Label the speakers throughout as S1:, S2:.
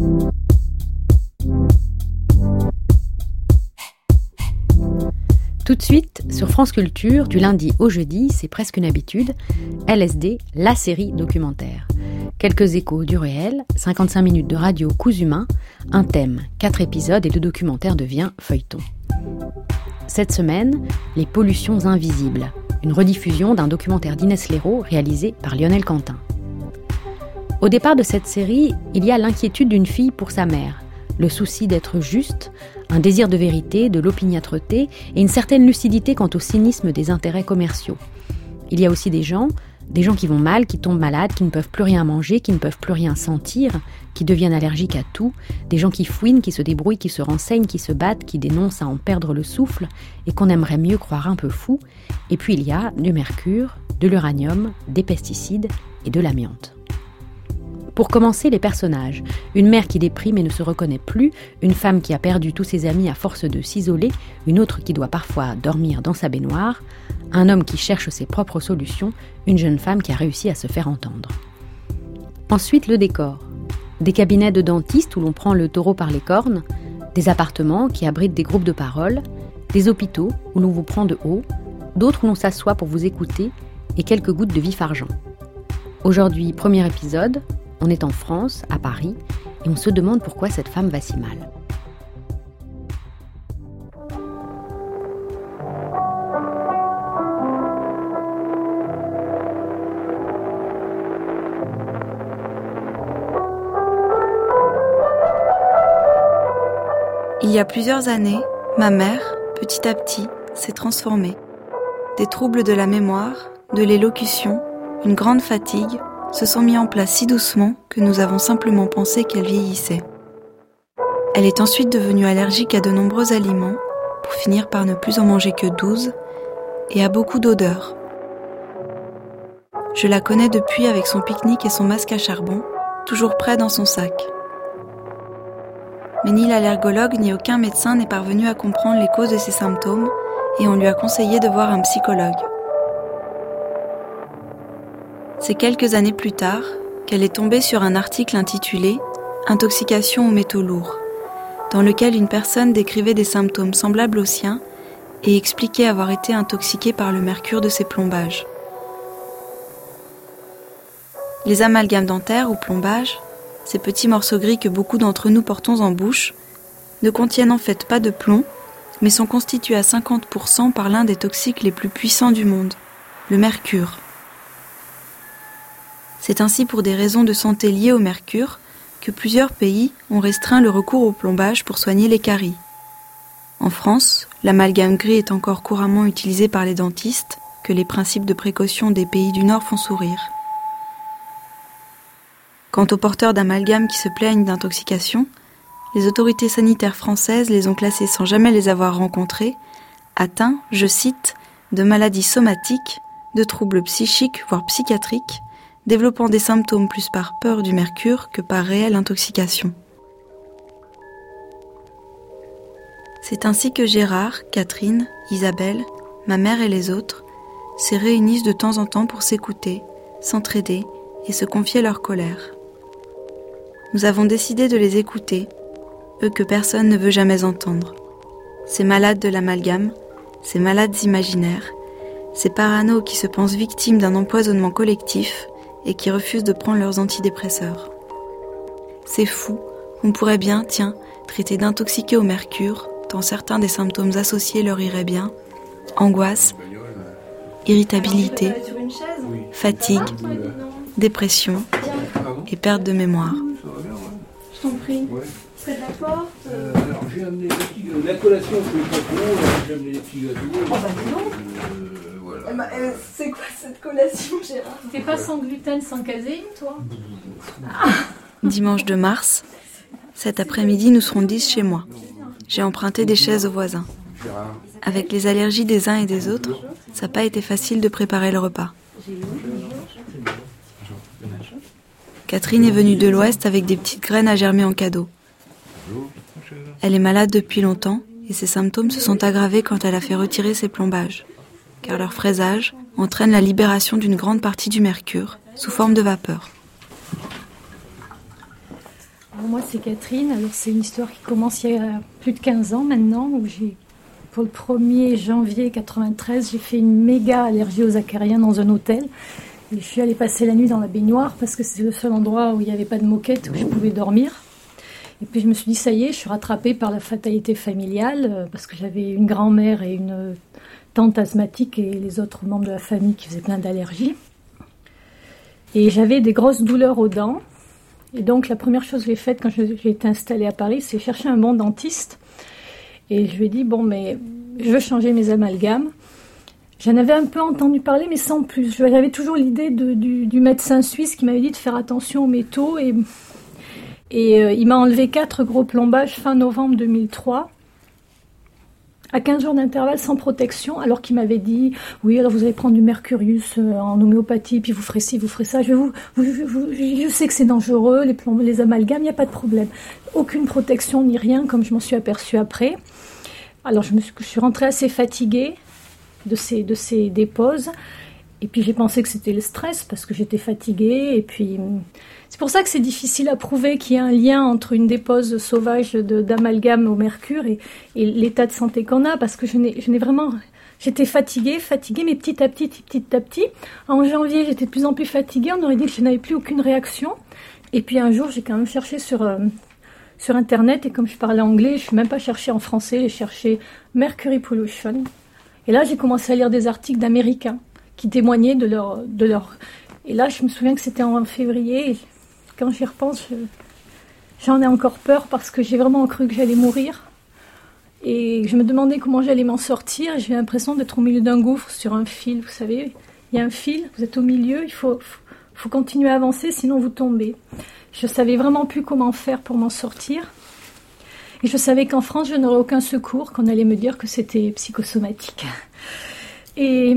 S1: Tout de suite, sur France Culture, du lundi au jeudi, c'est presque une habitude, LSD, la série documentaire. Quelques échos du réel, 55 minutes de radio cousu humain, un thème, 4 épisodes et le documentaire devient feuilleton. Cette semaine, les pollutions invisibles, une rediffusion d'un documentaire d'Inès Léraud réalisé par Lionel Quentin. Au départ de cette série, il y a l'inquiétude d'une fille pour sa mère, le souci d'être juste, un désir de vérité, de l'opiniâtreté et une certaine lucidité quant au cynisme des intérêts commerciaux. Il y a aussi des gens qui vont mal, qui tombent malades, qui ne peuvent plus rien manger, qui ne peuvent plus rien sentir, qui deviennent allergiques à tout, des gens qui fouinent, qui se débrouillent, qui se renseignent, qui se battent, qui dénoncent à en perdre le souffle et qu'on aimerait mieux croire un peu fou. Et puis il y a du mercure, de l'uranium, des pesticides et de l'amiante. Pour commencer, les personnages. Une mère qui déprime et ne se reconnaît plus, une femme qui a perdu tous ses amis à force de s'isoler, une autre qui doit parfois dormir dans sa baignoire, un homme qui cherche ses propres solutions, une jeune femme qui a réussi à se faire entendre. Ensuite, le décor. Des cabinets de dentistes où l'on prend le taureau par les cornes, des appartements qui abritent des groupes de parole, des hôpitaux où l'on vous prend de haut, d'autres où l'on s'assoit pour vous écouter et quelques gouttes de vif-argent. Aujourd'hui, premier épisode. On est en France, à Paris, et on se demande pourquoi cette femme va si mal.
S2: Il y a plusieurs années, ma mère, petit à petit, s'est transformée. Des troubles de la mémoire, de l'élocution, une grande fatigue se sont mis en place si doucement que nous avons simplement pensé qu'elle vieillissait. Elle est ensuite devenue allergique à de nombreux aliments, pour finir par ne plus en manger que 12, et à beaucoup d'odeurs. Je la connais depuis avec son pique-nique et son masque à charbon, toujours prêt dans son sac. Mais ni l'allergologue ni aucun médecin n'est parvenu à comprendre les causes de ses symptômes, et on lui a conseillé de voir un psychologue. C'est quelques années plus tard qu'elle est tombée sur un article intitulé « Intoxication aux métaux lourds », dans lequel une personne décrivait des symptômes semblables aux siens et expliquait avoir été intoxiquée par le mercure de ses plombages. Les amalgames dentaires ou plombages, ces petits morceaux gris que beaucoup d'entre nous portons en bouche, ne contiennent en fait pas de plomb, mais sont constitués à 50% par l'un des toxiques les plus puissants du monde, le mercure. C'est ainsi pour des raisons de santé liées au mercure que plusieurs pays ont restreint le recours au plombage pour soigner les caries. En France, l'amalgame gris est encore couramment utilisé par les dentistes, que les principes de précaution des pays du Nord font sourire. Quant aux porteurs d'amalgame qui se plaignent d'intoxication, les autorités sanitaires françaises les ont classés sans jamais les avoir rencontrés, atteints, je cite, de maladies somatiques, de troubles psychiques voire psychiatriques, développant des symptômes plus par peur du mercure que par réelle intoxication. C'est ainsi que Gérard, Catherine, Isabelle, ma mère et les autres se réunissent de temps en temps pour s'écouter, s'entraider et se confier leur colère. Nous avons décidé de les écouter, eux que personne ne veut jamais entendre. Ces malades de l'amalgame, ces malades imaginaires, ces paranos qui se pensent victimes d'un empoisonnement collectif et qui refusent de prendre leurs antidépresseurs. C'est fou, on pourrait bien, traiter d'intoxiqués au mercure, tant certains des symptômes associés leur iraient bien, angoisse, irritabilité, fatigue, dépression et perte de mémoire.
S3: Je t'en prie. Près de la porte.
S4: Alors j'ai amené la collation, c'est pas trop, j'ai amené les petits gâteaux.
S3: Oh bah dis donc. Voilà. C'est quoi cette collation, Gérard?
S5: T'es pas sans gluten, sans caséine, toi?
S2: Dimanche de mars, cet après-midi, nous serons 10 chez moi. J'ai emprunté des chaises aux voisins. Avec les allergies des uns et des autres, ça n'a pas été facile de préparer le repas. Catherine est venue de l'Ouest avec des petites graines à germer en cadeau. Elle est malade depuis longtemps et ses symptômes se sont aggravés quand elle a fait retirer ses plombages, car leur fraisage entraîne la libération d'une grande partie du mercure sous forme de vapeur.
S5: Alors moi, c'est Catherine. Alors, c'est une histoire qui commence il y a plus de 15 ans maintenant, où pour le 1er janvier 93, j'ai fait une méga allergie aux acariens dans un hôtel. Et je suis allée passer la nuit dans la baignoire parce que c'est le seul endroit où il n'y avait pas de moquette, où je pouvais dormir. Et puis je me suis dit, ça y est, je suis rattrapée par la fatalité familiale, parce que j'avais une grand-mère et une tante asthmatique et les autres membres de la famille qui faisaient plein d'allergies. Et j'avais des grosses douleurs aux dents. Et donc la première chose que j'ai faite quand j'ai été installée à Paris, c'est chercher un bon dentiste. Et je lui ai dit, bon, mais je veux changer mes amalgames. J'en avais un peu entendu parler, mais sans plus. J'avais toujours l'idée du médecin suisse qui m'avait dit de faire attention aux métaux. Et il m'a enlevé 4 gros plombages fin novembre 2003, à 15 jours d'intervalle sans protection, alors qu'il m'avait dit, oui, alors vous allez prendre du mercurius en homéopathie, puis vous ferez ci, vous ferez ça. Je sais que c'est dangereux, les amalgames, il n'y a pas de problème. Aucune protection ni rien, comme je m'en suis aperçue après. Alors je suis rentrée assez fatiguée de ces déposes. Et puis j'ai pensé que c'était le stress parce que j'étais fatiguée. Et puis c'est pour ça que c'est difficile à prouver qu'il y a un lien entre une dépose sauvage d'amalgame au mercure et l'état de santé qu'on a, parce que j'étais fatiguée, mais petit à petit. En janvier, j'étais de plus en plus fatiguée. On aurait dit que je n'avais plus aucune réaction. Et puis un jour, j'ai quand même cherché sur Internet, et comme je parlais anglais, je ne suis même pas cherché en français, j'ai cherché Mercury Pollution. Et là, j'ai commencé à lire des articles d'Américains qui témoignaient de leur... Et là, je me souviens que c'était en février. Et quand j'y repense, j'en ai encore peur parce que j'ai vraiment cru que j'allais mourir. Et je me demandais comment j'allais m'en sortir. J'ai l'impression d'être au milieu d'un gouffre sur un fil. Vous savez, il y a un fil, vous êtes au milieu, il faut continuer à avancer, sinon vous tombez. Je ne savais vraiment plus comment faire pour m'en sortir. Et je savais qu'en France, je n'aurais aucun secours, qu'on allait me dire que c'était psychosomatique. Et...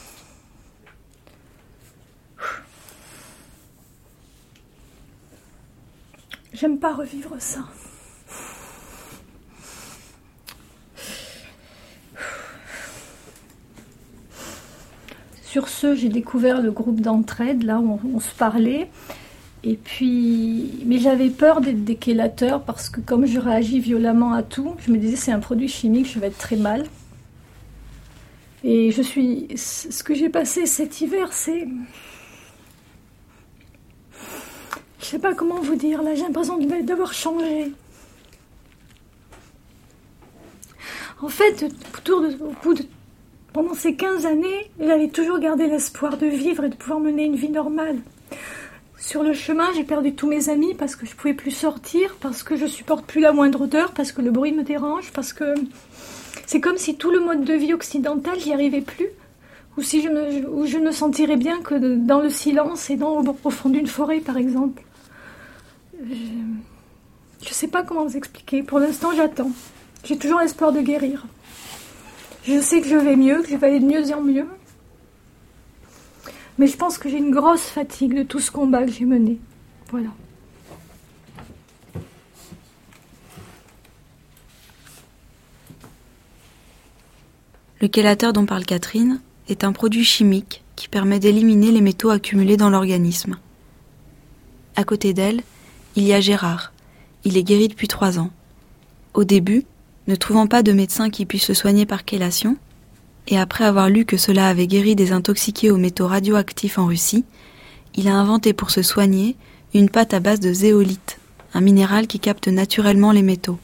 S5: j'aime pas revivre ça. Sur ce, j'ai découvert le groupe d'entraide, là où on se parlait. Et puis, mais j'avais peur d'être déchélateur parce que comme je réagis violemment à tout, je me disais c'est un produit chimique, je vais être très mal. Et ce que j'ai passé cet hiver, c'est... je sais pas comment vous dire, là j'ai l'impression d'avoir changé. En fait, pendant ces 15 années, j'avais toujours gardé l'espoir de vivre et de pouvoir mener une vie normale. Sur le chemin, j'ai perdu tous mes amis parce que je ne pouvais plus sortir, parce que je ne supporte plus la moindre odeur, parce que le bruit me dérange, parce que c'est comme si tout le mode de vie occidental, j'y arrivais plus, ou je ne sentirais bien que dans le silence et au fond d'une forêt, par exemple. Je ne sais pas comment vous expliquer. Pour l'instant, j'attends. J'ai toujours l'espoir de guérir. Je sais que je vais mieux, que je vais aller de mieux en mieux. Mais je pense que j'ai une grosse fatigue de tout ce combat que j'ai mené. Voilà.
S2: Le chélateur dont parle Catherine est un produit chimique qui permet d'éliminer les métaux accumulés dans l'organisme. À côté d'elle, il y a Gérard. Il est guéri depuis 3 ans. Au début, ne trouvant pas de médecin qui puisse se soigner par chélation, et après avoir lu que cela avait guéri des intoxiqués aux métaux radioactifs en Russie, il a inventé pour se soigner une pâte à base de zéolite, un minéral qui capte naturellement les métaux.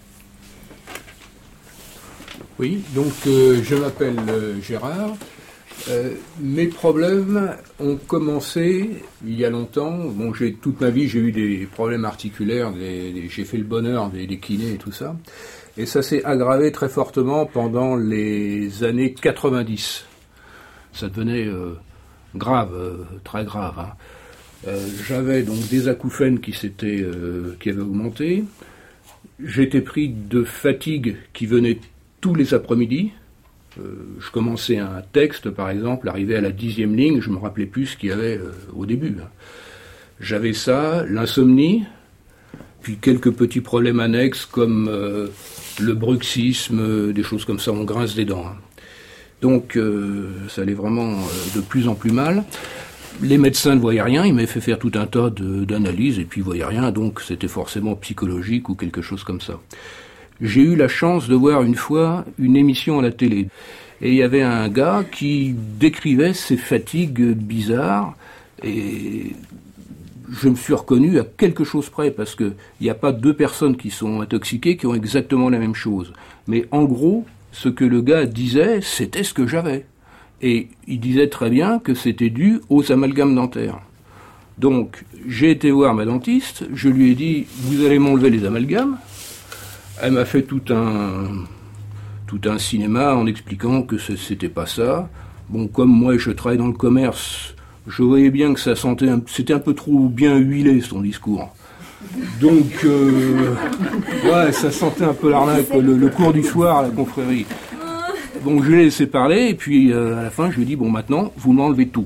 S4: Oui, donc je m'appelle Gérard. Mes problèmes ont commencé il y a longtemps. Bon, toute ma vie, j'ai eu des problèmes articulaires, j'ai fait le bonheur des kinés et tout ça. Et ça s'est aggravé très fortement pendant les années 90. Ça devenait grave, très grave. Hein. J'avais donc des acouphènes qui avaient augmenté. J'étais pris de fatigue qui venait tous les après-midi. Je commençais un texte, par exemple, arrivé à la 10e ligne, je ne me rappelais plus ce qu'il y avait au début. Hein. J'avais ça, l'insomnie, puis quelques petits problèmes annexes comme le bruxisme, des choses comme ça, on grince des dents. Hein. Donc ça allait vraiment de plus en plus mal. Les médecins ne voyaient rien, ils m'avaient fait faire tout un tas d'analyses et puis ils ne voyaient rien, donc c'était forcément psychologique ou quelque chose comme ça. J'ai eu la chance de voir une fois une émission à la télé. Et il y avait un gars qui décrivait ces fatigues bizarres et je me suis reconnu à quelque chose près parce qu'il n'y a pas deux personnes qui sont intoxiquées qui ont exactement la même chose. Mais en gros, ce que le gars disait, c'était ce que j'avais. Et il disait très bien que c'était dû aux amalgames dentaires. Donc, j'ai été voir ma dentiste, je lui ai dit « Vous allez m'enlever les amalgames ?» Elle m'a fait tout un cinéma en expliquant que c'était pas ça. Bon, comme moi je travaille dans le commerce, je voyais bien que c'était un peu trop bien huilé son discours. Donc, ouais, ça sentait un peu l'arnaque, le cours du soir à la confrérie. Bon, je l'ai laissé parler, et puis à la fin, je lui ai dit, bon, maintenant, vous m'enlevez tout.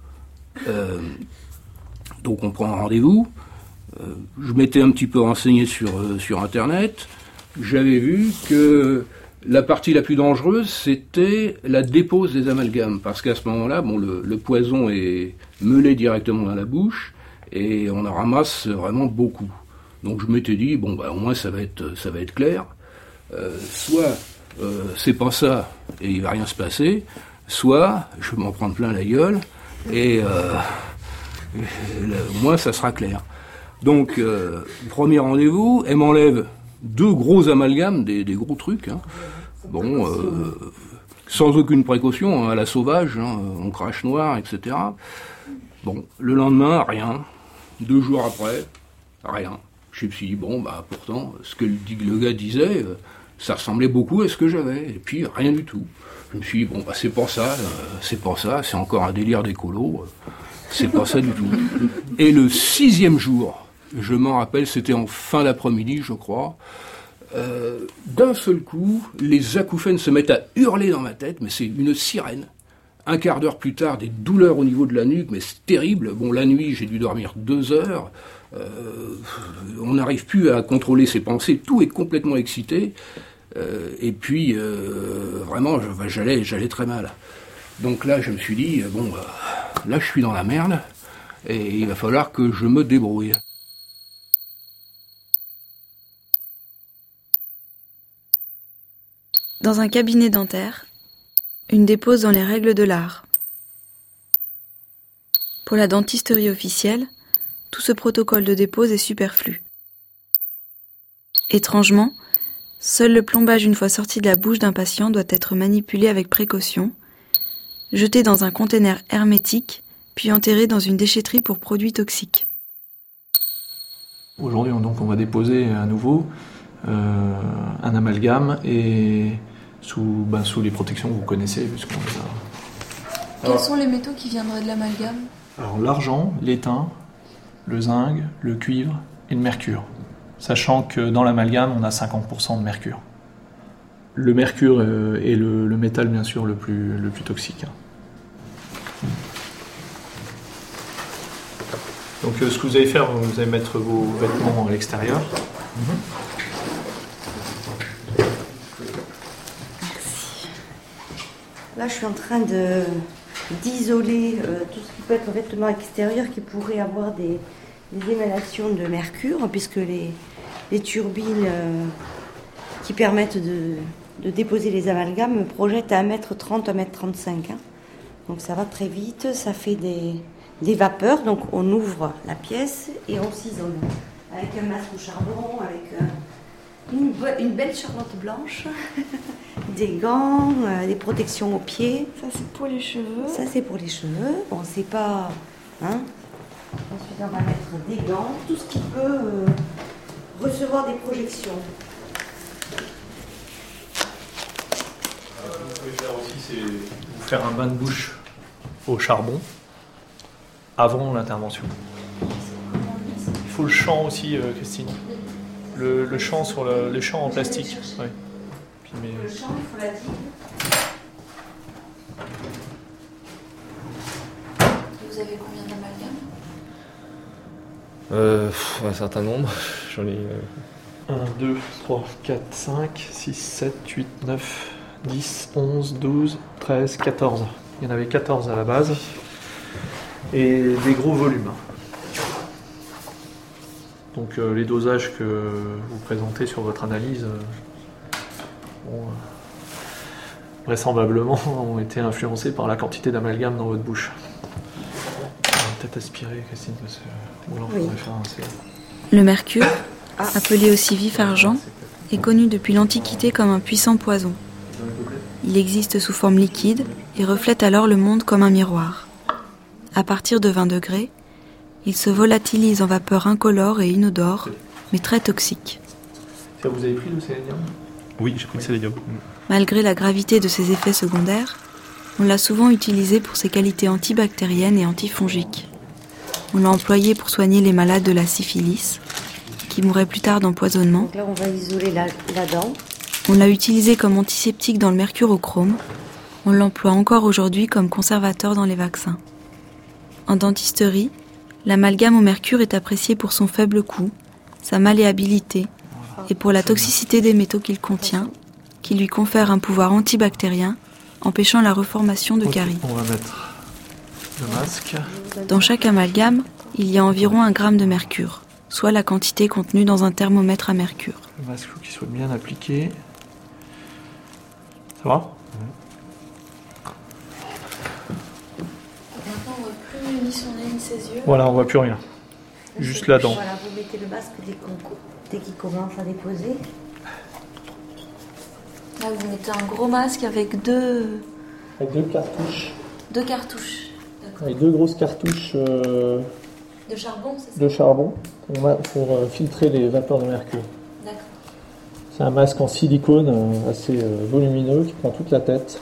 S4: Donc, on prend un rendez-vous. Je m'étais un petit peu renseigné sur Internet. J'avais vu que la partie la plus dangereuse, c'était la dépose des amalgames, parce qu'à ce moment-là, bon, le poison est meulé directement dans la bouche, et on en ramasse vraiment beaucoup. Donc, je m'étais dit, bon, bah, au moins, ça va être clair. Soit c'est pas ça et il va rien se passer, soit je vais m'en prendre plein la gueule et au moins ça sera clair. Donc premier rendez-vous, elle m'enlève 2 gros amalgames, des gros trucs, hein. Bon, sans aucune précaution, hein, à la sauvage, hein, on crache noir, etc. Bon, le lendemain, rien. 2 jours après, rien. Je me suis dit, bon, bah pourtant, ce que le gars disait, ça ressemblait beaucoup à ce que j'avais, et puis rien du tout. Je me suis dit, bon, bah c'est pas ça, c'est encore un délire d'écolo, c'est pas ça du tout. Et le 6e jour, je m'en rappelle, c'était en fin d'après-midi, je crois, d'un seul coup, les acouphènes se mettent à hurler dans ma tête, mais c'est une sirène. Un quart d'heure plus tard, des douleurs au niveau de la nuque, mais c'est terrible. Bon, la nuit, j'ai dû dormir 2 heures. On n'arrive plus à contrôler ses pensées. Tout est complètement excité. Et puis, vraiment, j'allais très mal. Donc là, je me suis dit, bon, là, je suis dans la merde. Et il va falloir que je me débrouille.
S2: Dans un cabinet dentaire, une dépose dans les règles de l'art. Pour la dentisterie officielle, tout ce protocole de dépose est superflu. Étrangement, seul le plombage une fois sorti de la bouche d'un patient doit être manipulé avec précaution, jeté dans un conteneur hermétique, puis enterré dans une déchetterie pour produits toxiques.
S6: Aujourd'hui, donc, on va déposer à nouveau un amalgame et sous les protections que vous connaissez. Puisqu'on les a...
S7: Quels sont les métaux qui viendraient de l'amalgame ?
S6: Alors l'argent, l'étain, le zinc, le cuivre et le mercure. Sachant que dans l'amalgame, on a 50% de mercure. Le mercure est le métal, bien sûr, le plus toxique. Donc ce que vous allez faire, vous allez mettre vos vêtements à l'extérieur.
S8: Merci. Là, je suis en train d'isoler tout ce qui peut être vêtements extérieurs qui pourraient avoir des émanations de mercure, puisque les turbines qui permettent de déposer les amalgames me projettent à 1m30, 1m35. Hein. Donc ça va très vite, ça fait des vapeurs, donc on ouvre la pièce et on s'isole. Avec un masque au charbon, avec une belle charlotte blanche, des gants, des protections aux pieds.
S7: Ça c'est pour les cheveux.
S8: Ça c'est pour les cheveux, bon c'est pas... Hein. Ensuite on va mettre des gants, tout ce qui peut recevoir des projections.
S6: Ce que vous pouvez faire aussi, c'est vous faire un bain de bouche au charbon avant l'intervention. Il faut le champ aussi, Christine. Le champ sur les champs en plastique. Ouais. Puis,
S8: Le champ, il faut la digue.
S7: Vous avez combien d'amalgames ?
S9: Un certain nombre. J'en ai...
S6: 1, 2, 3, 4, 5, 6, 7, 8, 9, 10, 11, 12, 13, 14. Il y en avait 14 à la base. et des gros volumes. Donc les dosages que vous présentez sur votre analyse vraisemblablement ont été influencés par la quantité d'amalgame dans votre bouche. On va peut-être aspirer, Christine, parce que voilà, on pourrait faire un C.
S2: Le mercure, appelé aussi vif argent, est connu depuis l'Antiquité comme un puissant poison. Il existe sous forme liquide et reflète alors le monde comme un miroir. À partir de 20 degrés, il se volatilise en vapeur incolore et inodore, mais très toxique.
S6: Ça, vous avez pris le sélénium ?
S10: Oui, j'ai pris le sélénium.
S2: Malgré la gravité de ses effets secondaires, on l'a souvent utilisé pour ses qualités antibactériennes et antifongiques. On l'a employé pour soigner les malades de la syphilis, qui mouraient plus tard d'empoisonnement.
S8: Donc là, on va isoler la dent.
S2: On l'a utilisé comme antiseptique dans le mercurochrome. On l'emploie encore aujourd'hui comme conservateur dans les vaccins. En dentisterie, l'amalgame au mercure est apprécié pour son faible coût, sa malléabilité et pour la toxicité des métaux qu'il contient, qui lui confère un pouvoir antibactérien, empêchant la reformation de caries.
S6: On va mettre le masque.
S2: Dans chaque amalgame, il y a environ 1 gramme de mercure, soit la quantité contenue dans un thermomètre à mercure.
S6: Le masque, il faut qu'il soit bien appliqué. Ça va ?
S7: Maintenant, on ne voit plus ni son nez ni ses yeux.
S6: Voilà, on voit plus rien. Juste la dent.
S8: Voilà, vous mettez le masque dès qu'il commence à déposer.
S7: Là, vous mettez un gros masque avec deux
S6: cartouches.
S7: 2 cartouches. D'accord.
S6: Avec 2 grosses cartouches
S7: De charbon, c'est ça ?
S6: de charbon pour filtrer les vapeurs de mercure.
S7: D'accord.
S6: C'est un masque en silicone assez volumineux qui prend toute la tête,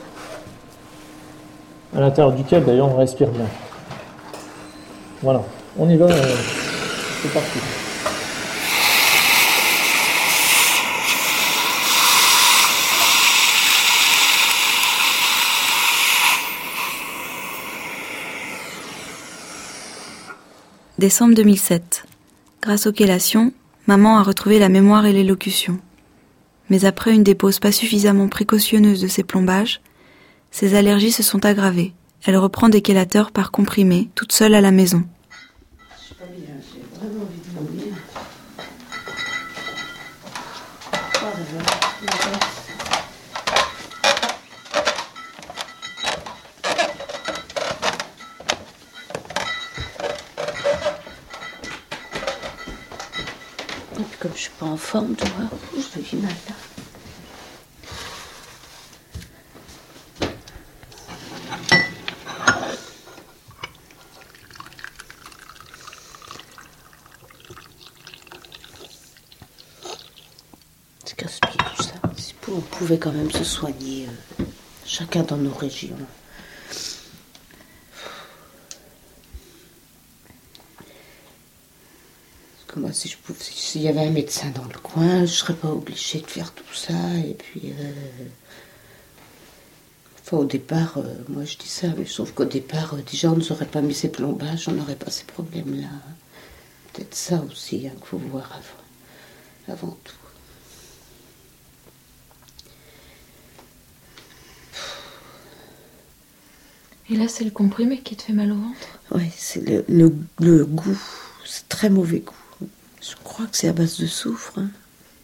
S6: à l'intérieur duquel d'ailleurs on respire bien. Voilà, on y va, c'est parti.
S2: Décembre 2007. Grâce aux chélations, maman a retrouvé la mémoire et l'élocution. Mais après une dépose pas suffisamment précautionneuse de ses plombages, ses allergies se sont aggravées. Elle reprend des chélateurs par comprimé, toute seule à la maison.
S8: Je suis pas bien, j'ai vraiment envie de vomir. Et puis comme je suis pas en forme, tu vois, je vis mal là. C'est casse-pied tout ça. Si on pouvait quand même se soigner, chacun dans nos régions. Moi, si je pouvais, s'il y avait un médecin dans le coin, je serais pas obligée de faire tout ça. Et puis, enfin, au départ, moi je dis ça, mais sauf qu'au départ, déjà, on ne aurait pas mis ces plombages, on n'aurait pas ces problèmes-là. Peut-être ça aussi, qu'il faut voir avant tout.
S7: Et là, c'est le comprimé qui te fait mal au ventre ?
S8: Oui, c'est le goût. C'est très mauvais goût. Je crois que c'est à base de soufre. Hein.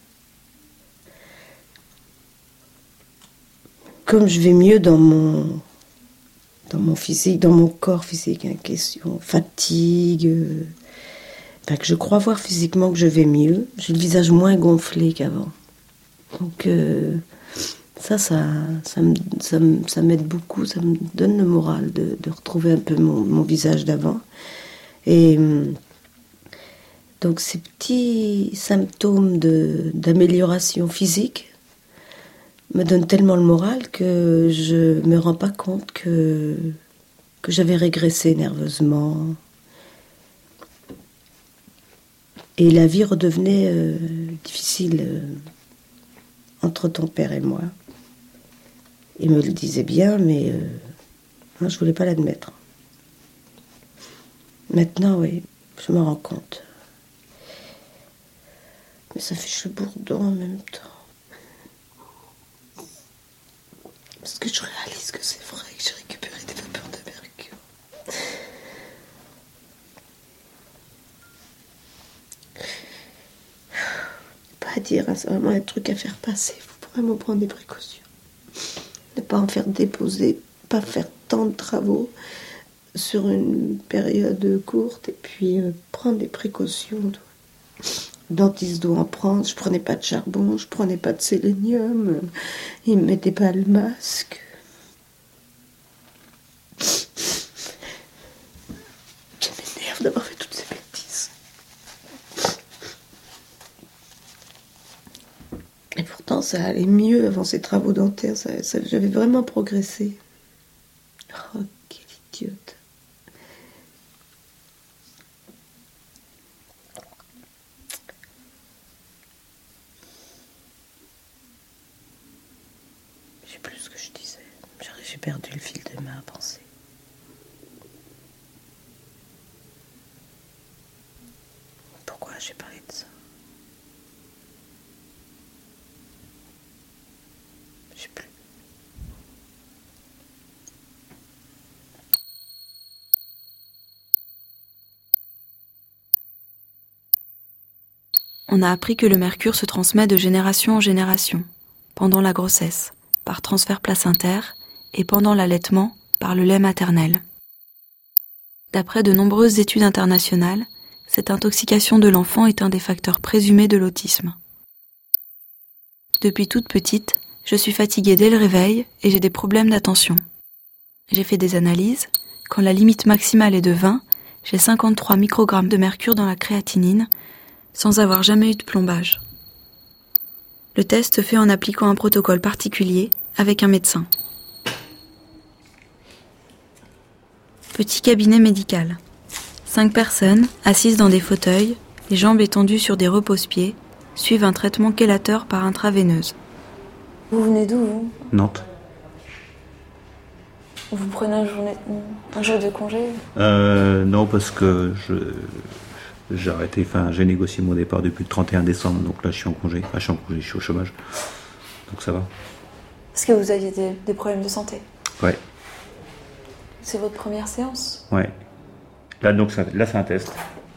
S8: Comme je vais mieux dans mon physique, dans mon corps physique, hein, question fatigue, que je crois voir physiquement que je vais mieux. J'ai le visage moins gonflé qu'avant. Donc ça m'aide beaucoup, ça me donne le moral de retrouver un peu mon visage d'avant. Et donc ces petits symptômes d'amélioration physique me donnent tellement le moral que je me rends pas compte que j'avais régressé nerveusement. Et la vie redevenait difficile entre ton père et moi. Il me le disait bien, mais moi je voulais pas l'admettre. Maintenant, oui, je me rends compte. Mais ça fait chebourdon en même temps. Parce que je réalise que c'est vrai que j'ai récupéré des vapeurs de mercure.
S10: pas à dire, hein, c'est vraiment un truc à faire passer. Il faut vraiment prendre des précautions. Ne pas en faire déposer, pas faire tant de travaux sur une période courte et puis prendre des précautions. Le dentiste doit en prendre. Je prenais pas de charbon, je prenais pas de sélénium, il me mettait pas le masque. Ça m'énerve d'avoir fait toutes ces bêtises. Et pourtant, ça allait mieux avant ces travaux dentaires. J'avais vraiment progressé. Oh, quelle idiote. Je sais plus ce que je disais. J'ai perdu le fil de ma pensée. Pourquoi j'ai parlé de ça? Je sais plus.
S2: On a appris que le mercure se transmet de génération en génération, pendant la grossesse, par transfert placentaire, et pendant l'allaitement, par le lait maternel. D'après de nombreuses études internationales, cette intoxication de l'enfant est un des facteurs présumés de l'autisme. Depuis toute petite, je suis fatiguée dès le réveil et j'ai des problèmes d'attention. J'ai fait des analyses. Quand la limite maximale est de 20, j'ai 53 microgrammes de mercure dans la créatinine, sans avoir jamais eu de plombage. Le test se fait en appliquant un protocole particulier avec un médecin. Petit cabinet médical. 5 personnes, assises dans des fauteuils, les jambes étendues sur des repose-pieds, suivent un traitement chélateur par intraveineuse.
S7: Vous venez d'où, vous?
S11: Nantes.
S7: Vous prenez un jour de congé?
S11: Non, parce que j'ai arrêté, j'ai négocié mon départ depuis le 31 décembre, donc là je suis en congé. Enfin, je suis au chômage, donc ça va.
S7: Est-ce que vous aviez des problèmes de santé?
S11: Ouais.
S7: C'est votre première séance?
S11: Ouais. Là, c'est un test.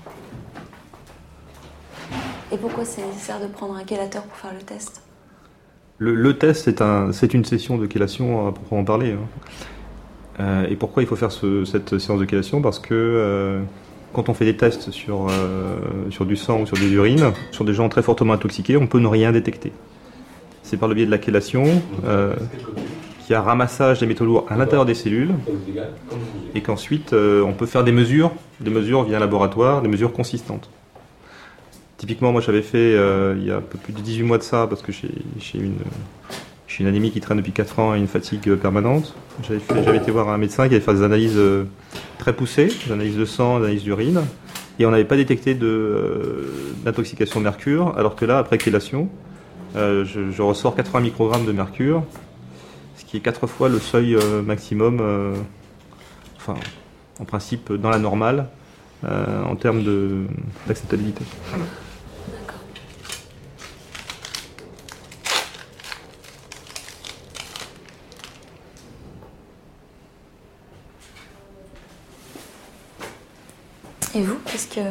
S7: Et pourquoi c'est nécessaire de prendre un chélateur pour faire le test?
S9: Le test, c'est une session de chélation à proprement parler. Hein. Et pourquoi il faut faire cette séance de chélation? Parce que quand on fait des tests sur du sang ou sur des urines, sur des gens très fortement intoxiqués, on peut ne rien détecter. C'est par le biais de la chélation qu'il y a un ramassage des métaux lourds à l'intérieur des cellules et qu'ensuite on peut faire des mesures via un laboratoire, des mesures consistantes. Typiquement, moi j'avais fait il y a un peu plus de 18 mois de ça, parce que j'ai une anémie qui traîne depuis 4 ans et une fatigue permanente. J'avais été voir un médecin qui allait faire des analyses très poussées, des analyses de sang, des analyses d'urine, et on n'avait pas détecté d'intoxication de mercure, alors que là, après chélation, je ressors 80 microgrammes de mercure, ce qui est 4 fois le seuil maximum, en principe dans la normale, en termes d'acceptabilité.
S7: D'accord. Et vous, qu'est-ce que...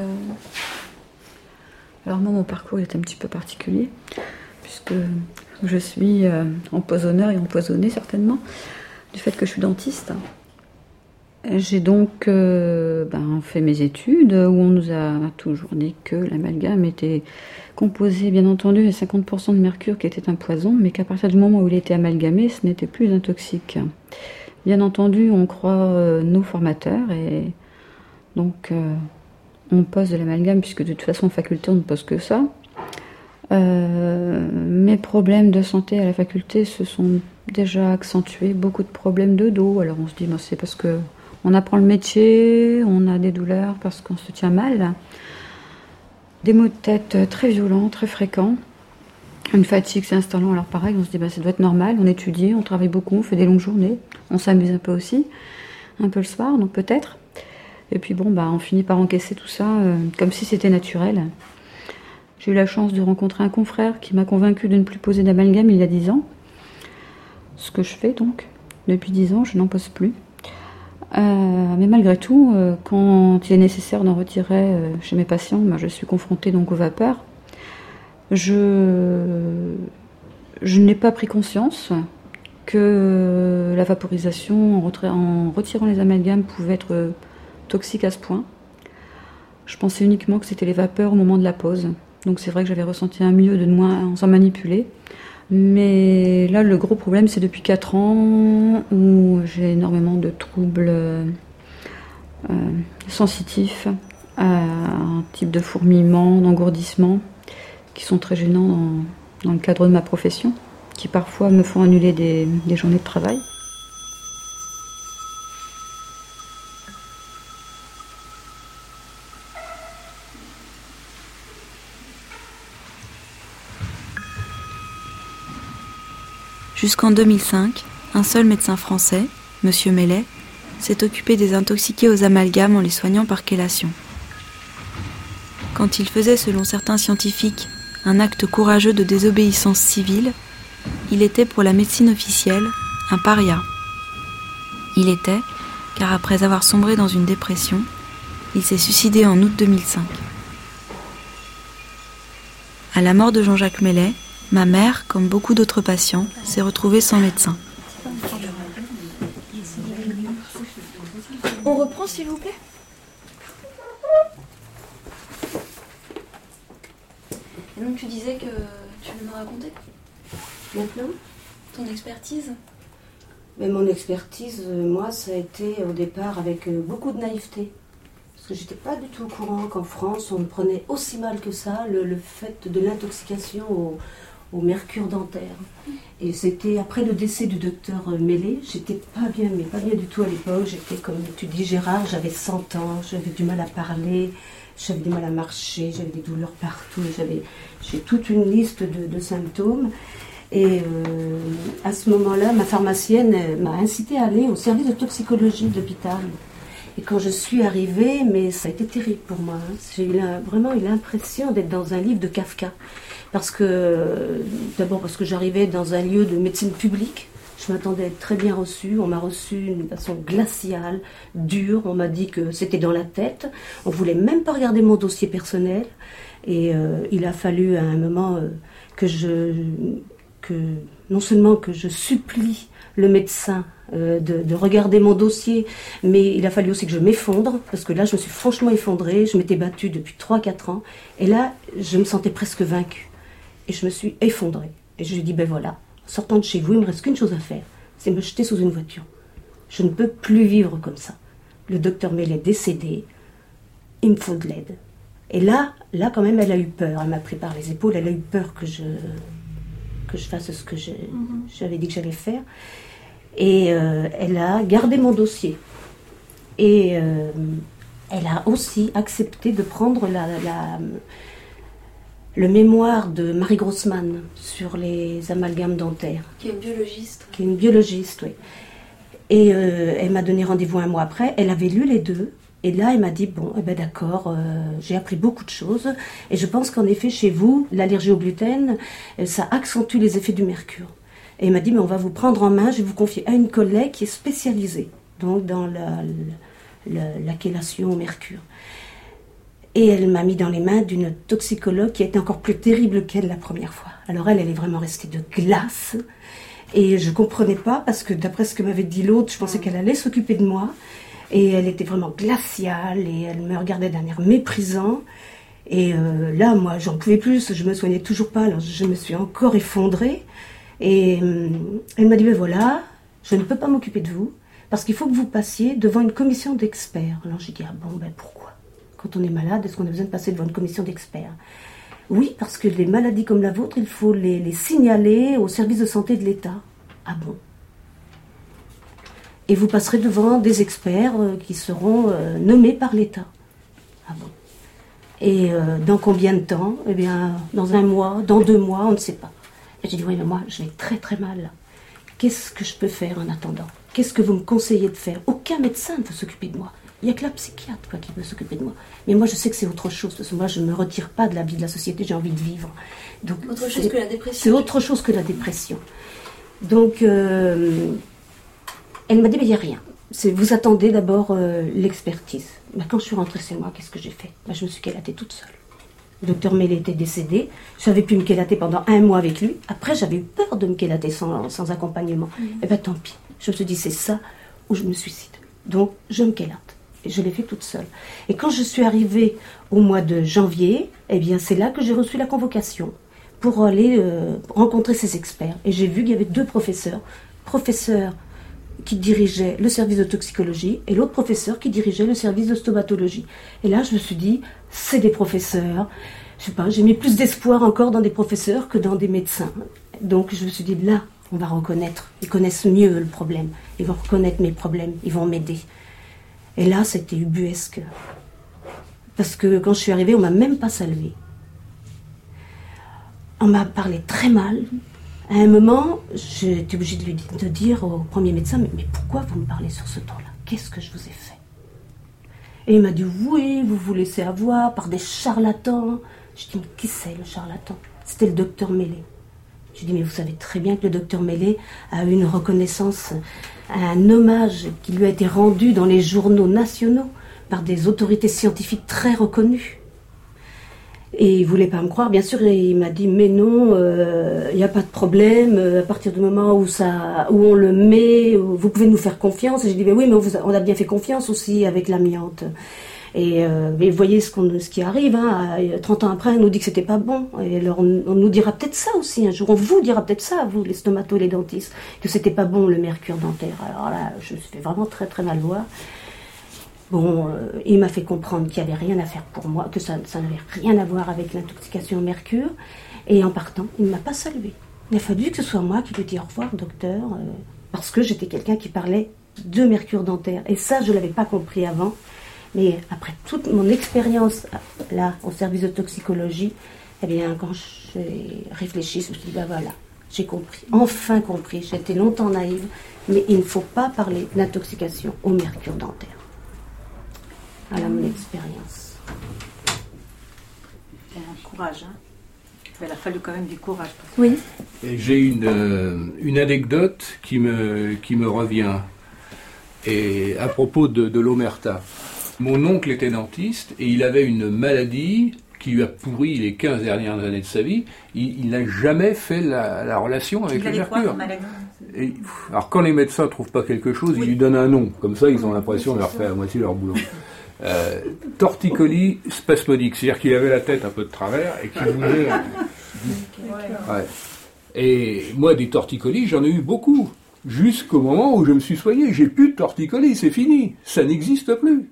S12: Alors moi, mon parcours est un petit peu particulier, puisque je suis empoisonneur et empoisonnée certainement, du fait que je suis dentiste. J'ai donc fait mes études, où on nous a toujours dit que l'amalgame était composé, bien entendu, de 50% de mercure qui était un poison, mais qu'à partir du moment où il était amalgamé, ce n'était plus un toxique. Bien entendu, on croit nos formateurs, et donc on pose de l'amalgame, puisque de toute façon en faculté on ne pose que ça. Mes problèmes de santé à la faculté se sont déjà accentués, beaucoup de problèmes de dos. Alors on se dit, c'est parce que on apprend le métier, on a des douleurs parce qu'on se tient mal, des maux de tête très violents, très fréquents, une fatigue s'installant. Alors pareil, on se dit ça doit être normal, on étudie, on travaille beaucoup, on fait des longues journées, on s'amuse un peu aussi, un peu le soir, donc peut-être. Et puis on finit par encaisser tout ça comme si c'était naturel. J'ai eu la chance de rencontrer un confrère qui m'a convaincu de ne plus poser d'amalgame il y a 10 ans. Ce que je fais donc. Depuis 10 ans, je n'en pose plus. Mais malgré tout, quand il est nécessaire d'en retirer chez mes patients, je suis confrontée donc aux vapeurs. Je n'ai pas pris conscience que la vaporisation en retirant les amalgames pouvait être toxique à ce point. Je pensais uniquement que c'était les vapeurs au moment de la pose. Donc c'est vrai que j'avais ressenti un mieux de moins s'en manipuler. Mais là, le gros problème, c'est depuis 4 ans où j'ai énormément de troubles sensitifs à un type de fourmillement, d'engourdissement qui sont très gênants dans le cadre de ma profession, qui parfois me font annuler des journées de travail.
S2: Jusqu'en 2005, un seul médecin français, M. Mellet, s'est occupé des intoxiqués aux amalgames en les soignant par chélation. Quand il faisait, selon certains scientifiques, un acte courageux de désobéissance civile, il était pour la médecine officielle un paria. Il était, car après avoir sombré dans une dépression, il s'est suicidé en août 2005. À la mort de Jean-Jacques Mellet, ma mère, comme beaucoup d'autres patients, s'est retrouvée sans médecin.
S7: On reprend, s'il vous plaît. Et donc tu disais que tu veux me raconter
S10: Maintenant,
S7: ton expertise.
S10: mais mon expertise, moi, ça a été au départ avec beaucoup de naïveté. Parce que j'étais pas du tout au courant qu'en France, on prenait aussi mal que ça le fait de l'intoxication au mercure dentaire. Et c'était après le décès du docteur Mellet, j'étais pas bien, mais pas bien du tout à l'époque. J'étais, comme tu dis Gérard, j'avais 100 ans, j'avais du mal à parler, j'avais du mal à marcher, j'avais des douleurs partout, j'ai toute une liste de symptômes. Et à ce moment-là, ma pharmacienne m'a incité à aller au service de toxicologie de l'hôpital. Et quand je suis arrivée, mais ça a été terrible pour moi. J'ai vraiment eu l'impression d'être dans un livre de Kafka. D'abord parce que j'arrivais dans un lieu de médecine publique. Je m'attendais à être très bien reçue. On m'a reçue d'une façon glaciale, dure. On m'a dit que c'était dans la tête. On ne voulait même pas regarder mon dossier personnel. Et il a fallu à un moment non seulement que je supplie le médecin de regarder mon dossier, mais il a fallu aussi que je m'effondre, parce que là, je me suis franchement effondrée. Je m'étais battue depuis 3-4 ans. Et là, je me sentais presque vaincue. Et je me suis effondrée. Et je lui ai dit, ben voilà, sortant de chez vous, il me reste qu'une chose à faire, c'est me jeter sous une voiture. Je ne peux plus vivre comme ça. Le docteur Mellet est décédé, il me faut de l'aide. Et là, quand même, elle a eu peur. Elle m'a pris par les épaules, elle a eu peur que je fasse ce que j'avais dit que j'allais faire. Et elle a gardé mon dossier. Et elle a aussi accepté de prendre le mémoire de Marie Grossman sur les amalgames dentaires.
S7: Qui est une biologiste.
S10: Qui est une biologiste, oui. Et elle m'a donné rendez-vous un mois après. Elle avait lu les deux. Et là, elle m'a dit, bon, eh ben d'accord, j'ai appris beaucoup de choses. Et je pense qu'en effet, chez vous, l'allergie au gluten, ça accentue les effets du mercure. Et elle m'a dit, mais on va vous prendre en main, je vais vous confier à une collègue qui est spécialisée donc dans la chélation au mercure. Et elle m'a mis dans les mains d'une toxicologue qui a été encore plus terrible qu'elle la première fois. Alors elle est vraiment restée de glace. Et je ne comprenais pas, parce que d'après ce que m'avait dit l'autre, je pensais qu'elle allait s'occuper de moi. Et elle était vraiment glaciale, et elle me regardait d'un air méprisant. Et là, moi, j'en pouvais plus, je me soignais toujours pas, alors je me suis encore effondrée. Et elle m'a dit, ben voilà, je ne peux pas m'occuper de vous, parce qu'il faut que vous passiez devant une commission d'experts. Alors j'ai dit, ah bon, ben pourquoi ? Quand on est malade, est-ce qu'on a besoin de passer devant une commission d'experts ? Oui, parce que les maladies comme la vôtre, il faut les signaler au service de santé de l'État. Ah bon ? Et vous passerez devant des experts qui seront nommés par l'État. Ah bon ? Et dans combien de temps ? Eh bien, dans 1 mois, dans 2 mois, on ne sait pas. Et j'ai dit, oui, mais moi, je vais très très mal. Qu'est-ce que je peux faire en attendant ? Qu'est-ce que vous me conseillez de faire ? Aucun médecin ne veut s'occuper de moi. Il n'y a que la psychiatre qui veut s'occuper de moi. Mais moi, je sais que c'est autre chose, parce que moi, je ne me retire pas de la vie de la société, j'ai envie de vivre. Donc,
S7: autre chose que la dépression.
S10: C'est autre chose que la dépression. Donc, elle m'a dit, mais il n'y a rien. Vous attendez d'abord l'expertise. Ben, quand je suis rentrée chez moi, qu'est-ce que j'ai fait ? Ben, je me suis calatée toute seule.
S13: Le docteur Mélé était décédé. J'avais pu me kélater pendant 1 mois avec lui. Après, j'avais eu peur de me kélater sans accompagnement. Et bien, tant pis. Je me suis dit, c'est ça ou je me suicide. Donc, je me kélate. Et je l'ai fait toute seule. Et quand je suis arrivée au mois de janvier, eh bien, c'est là que j'ai reçu la convocation pour aller rencontrer ces experts. Et j'ai vu qu'il y avait 2 professeurs qui dirigeait le service de toxicologie et l'autre professeur qui dirigeait le service de stomatologie. Et là, je me suis dit, c'est des professeurs. Je sais pas, j'ai mis plus d'espoir encore dans des professeurs que dans des médecins. Donc, je me suis dit, là, on va reconnaître. Ils connaissent mieux le problème. Ils vont reconnaître mes problèmes. Ils vont m'aider. Et là, c'était ubuesque. Parce que quand je suis arrivée, on m'a même pas saluée. On m'a parlé très mal. À un moment, j'étais obligée de dire au premier médecin, mais pourquoi vous me parlez sur ce ton-là? Qu'est-ce que je vous ai fait? Et il m'a dit, oui, vous vous laissez avoir par des charlatans. Je dis, mais qui c'est le charlatan? C'était le docteur Mélé. Je dis, mais vous savez très bien que le docteur Mélé a eu une reconnaissance, un hommage qui lui a été rendu dans les journaux nationaux par des autorités scientifiques très reconnues. Et il ne voulait pas me croire, bien sûr, et il m'a dit, mais non, il n'y a pas de problème, à partir du moment où on le met, vous pouvez nous faire confiance. Et j'ai dit, mais oui, mais on a bien fait confiance aussi avec l'amiante. Et vous voyez ce qui arrive, hein, 30 ans après, on nous dit que c'était pas bon. Et alors on nous dira peut-être ça aussi un jour, on vous dira peut-être ça, vous, les stomatos et les dentistes, que c'était pas bon le mercure dentaire. Alors là, je me suis fait vraiment très très mal voir. Bon, il m'a fait comprendre qu'il n'y avait rien à faire pour moi, que ça n'avait rien à voir avec l'intoxication au mercure. Et en partant, il ne m'a pas salué. Il a fallu que ce soit moi qui lui dise au revoir, docteur, parce que j'étais quelqu'un qui parlait de mercure dentaire. Et ça, je ne l'avais pas compris avant. Mais après toute mon expérience là, au service de toxicologie, eh bien, quand j'ai réfléchi, je me suis dit, ben voilà, j'ai compris, enfin compris. J'ai été longtemps naïve, mais il ne faut pas parler d'intoxication au mercure dentaire. Voilà mon expérience.
S14: C'est un courage, hein. Il a fallu quand même du courage.
S13: Oui.
S4: Et j'ai une anecdote qui me revient, et à propos de l'omerta. Mon oncle était dentiste et il avait une maladie qui lui a pourri les 15 dernières années de sa vie. Il n'a jamais fait la relation avec le mercure. Alors quand les médecins ne trouvent pas quelque chose, ils lui donnent un nom. Comme ça, ils ont l'impression de leur faire à moitié leur boulot. Torticolis spasmodique, c'est-à-dire qu'il avait la tête un peu de travers et qu'il bougeait. Ouais. Et moi, des torticolis, j'en ai eu beaucoup. Jusqu'au moment où je me suis soigné. J'ai plus de torticolis, c'est fini. Ça n'existe plus.